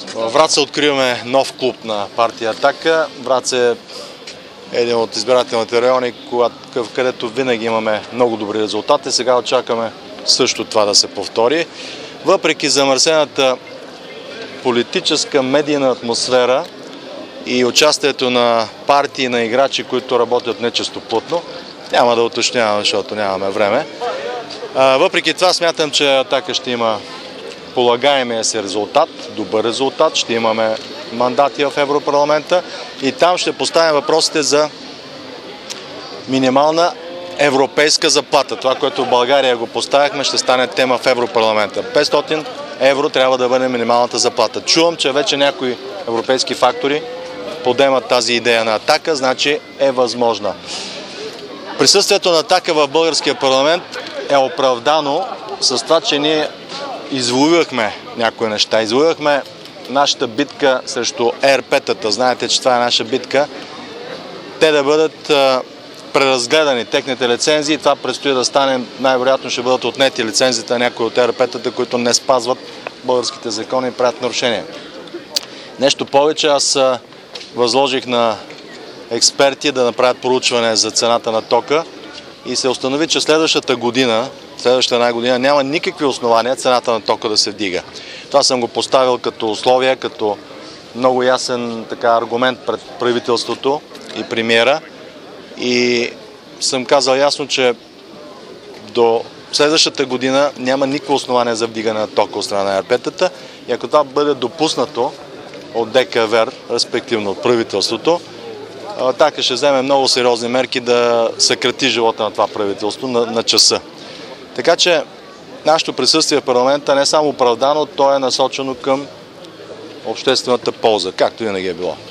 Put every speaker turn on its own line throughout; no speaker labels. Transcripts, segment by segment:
В Враца откриваме нов клуб на партия Атака. Враца е един от избирателните райони, където винаги имаме много добри резултати. Сега очакваме също това да се повтори. Въпреки замърсената политическа медийна атмосфера и участието на партии, на играчи, които работят нечистоплътно, няма да уточнявам, защото нямаме време. Въпреки това смятам, че Атака ще има полагаемия си резултат, добър резултат. Ще имаме мандати в Европарламента и там ще поставим въпросите за минимална европейска заплата. Това, което в България го поставяхме, ще стане тема в Европарламента. 500 евро трябва да бъде минималната заплата. Чувам, че вече някои европейски фактори подемат тази идея на Атака, значи е възможна. Присъствието на Атака в българския парламент е оправдано с това, че ние извоювахме някои неща. Извоювахме нашата битка срещу ЕРП-тата. Знаете, че това е наша битка. Те да бъдат преразгледани, техните лицензии. Това предстои да стане. Най-вероятно ще бъдат отнети лицензите на някои от ЕРП-тата, които не спазват българските закони и правят нарушения. Нещо повече, аз възложих на експерти да направят проучване за цената на тока и се установи, че следващата една година няма никакви основания цената на тока да се вдига. Това съм го поставил като условие, като много ясен аргумент пред правителството и премиера и съм казал ясно, че до следващата година няма никакво основание за вдигане на тока от страна на ЕРП-тата и ако това бъде допуснато от ДКЕВР, респективно от правителството, Атака ще вземе много сериозни мерки да съкрати живота на това правителство на часа. Така че нашето присъствие в парламента не е само оправдано, то е насочено към обществената полза, както винаги е било.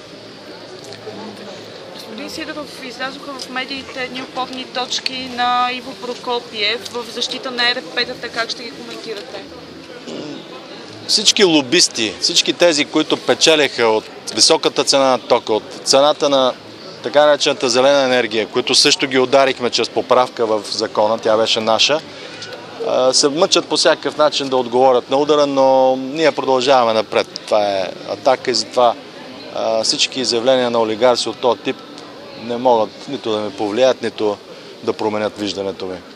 Господин Сидеров, излязоха в медиите едни опорни точки на Иво Прокопиев в защита на ЕРП-тата. Как ще ги коментирате?
Всички лобисти, всички тези, които печелиха от високата цена на тока, от цената на така наречената зелена енергия, които също ги ударихме чрез поправка в закона, тя беше наша, се мъчат по всякакъв начин да отговорят на удара, но ние продължаваме напред. Това е Атака и затова всички изявления на олигарси от този тип не могат нито да ме повлияят, нито да променят виждането ми.